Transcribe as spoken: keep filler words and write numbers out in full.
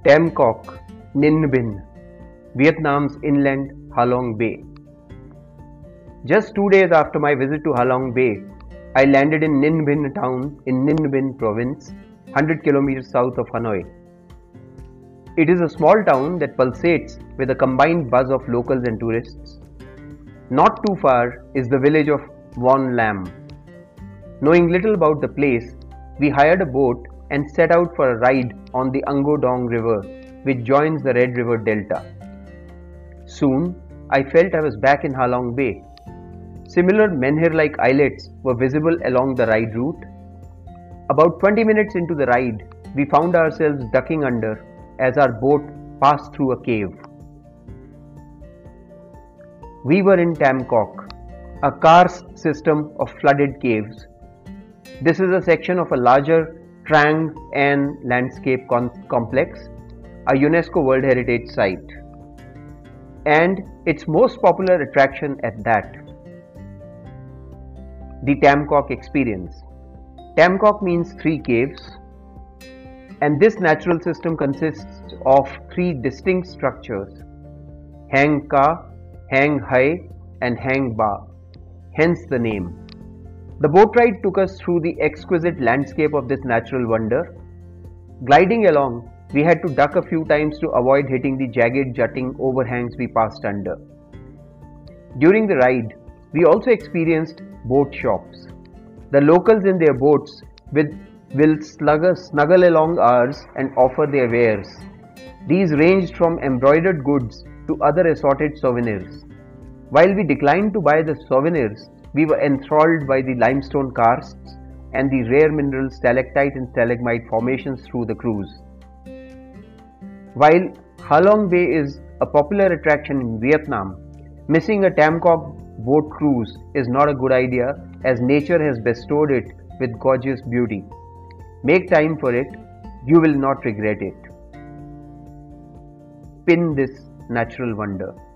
Tam Quoc, Ninh Binh, Vietnam's inland Halong Bay. Just two days after my visit to Halong Bay, I landed in Ninh Binh town in Ninh Binh province, one hundred kilometers south of Hanoi. It is a small town that pulsates with a combined buzz of locals and tourists. Not too far is the village of Von Lam. Knowing little about the place, we hired a boat and set out for a ride on the Ngo Dong River, which joins the Red River Delta. Soon, I felt I was back in Halong Bay. Similar menhir-like islets were visible along the ride route. About twenty minutes into the ride, we found ourselves ducking under as our boat passed through a cave. We were in Tam Quoc, a karst system of flooded caves. This is a section of a larger Trang An landscape complex, a UNESCO World Heritage Site, and its most popular attraction at that. The Tam Quoc experience. Tam Quoc means three caves, and this natural system consists of three distinct structures: Hang Ka, Hang Hai, and Hang Ba, hence the name. The boat ride took us through the exquisite landscape of this natural wonder. Gliding along, we had to duck a few times to avoid hitting the jagged jutting overhangs we passed under. During the ride, we also experienced boat shops. The locals in their boats with, will slugger, snuggle along ours and offer their wares. These ranged from embroidered goods to other assorted souvenirs. While we declined to buy the souvenirs, we were enthralled by the limestone karsts and the rare mineral stalactite and stalagmite formations through the cruise. While Halong Bay is a popular attraction in Vietnam, missing a Tam Quoc boat cruise is not a good idea, as nature has bestowed it with gorgeous beauty. Make time for it, you will not regret it. Pin this natural wonder.